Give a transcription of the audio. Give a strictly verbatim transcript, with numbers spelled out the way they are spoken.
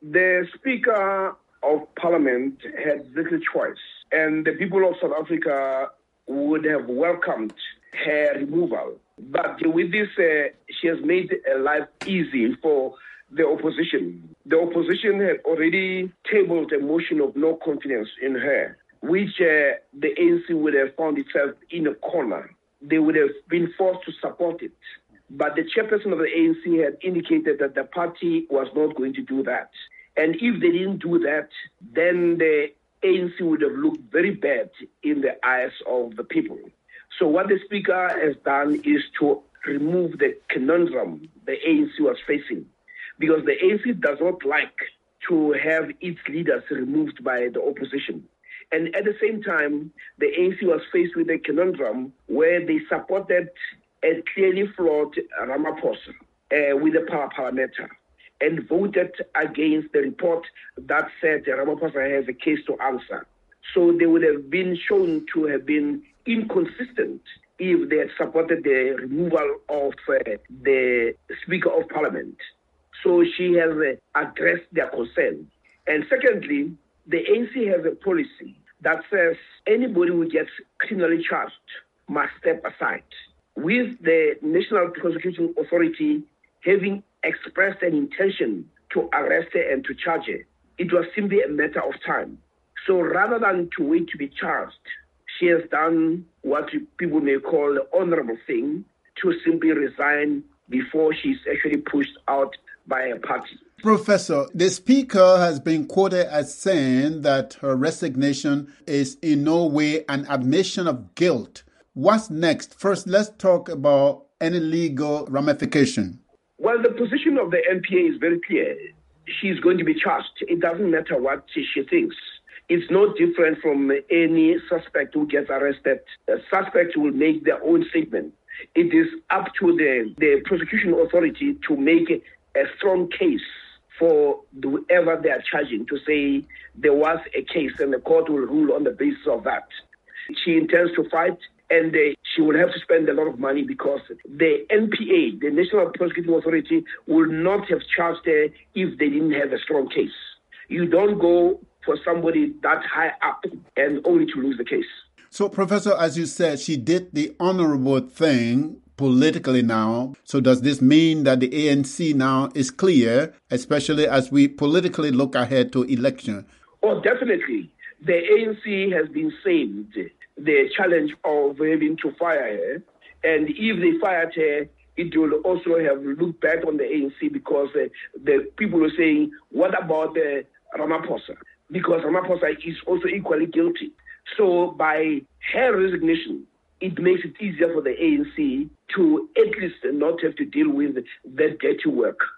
The Speaker of Parliament had little choice, and the people of South Africa would have welcomed her removal. But with this, uh, she has made life easy for the opposition. The opposition had already tabled a motion of no confidence in her, which uh, the A N C would have found itself in a corner. They would have been forced to support it. But the chairperson of the A N C had indicated that the party was not going to do that. And if they didn't do that, then the A N C would have looked very bad in the eyes of the people. So what the Speaker has done is to remove the conundrum the A N C was facing, because the A N C does not like to have its leaders removed by the opposition. And at the same time, the A N C was faced with a conundrum where they supported a clearly flawed Ramaphosa uh, with the power parameter and voted against the report that said Ramaphosa has a case to answer. So they would have been shown to have been inconsistent if they had supported the removal of uh, the Speaker of Parliament. So she has uh, addressed their concern. And secondly, the A N C has a policy that says anybody who gets criminally charged must step aside. With the National Prosecuting Authority having expressed an intention to arrest her and to charge her, it was simply a matter of time. So rather than to wait to be charged, she has done what people may call the honorable thing, to simply resign before she's actually pushed out by a party. Professor, the Speaker has been quoted as saying that her resignation is in no way an admission of guilt. What's next? First, let's talk about any legal ramification. Well, the position of the N P A is very clear. She's going to be charged. It doesn't matter what she thinks. It's no different from any suspect who gets arrested. A suspect will make their own statement. It is up to the, the prosecution authority to make a strong case for whoever they are charging, to say there was a case and the court will rule on the basis of that. She intends to fight, and uh, she will have to spend a lot of money, because the N P A, the National Prosecuting Authority, will not have charged her if they didn't have a strong case. You don't go for somebody that high up and only to lose the case. So, Professor, as you said, she did the honorable thing politically now. So does this mean that the A N C now is clear, especially as we politically look ahead to election? Oh, definitely. The A N C has been saved the challenge of having to fire her. And if they fired her, it will also have looked back on the A N C, because uh, the people were saying, what about the Ramaphosa? Because Ramaphosa is also equally guilty. So by her resignation, it makes it easier for the A N C to at least not have to deal with that dirty work.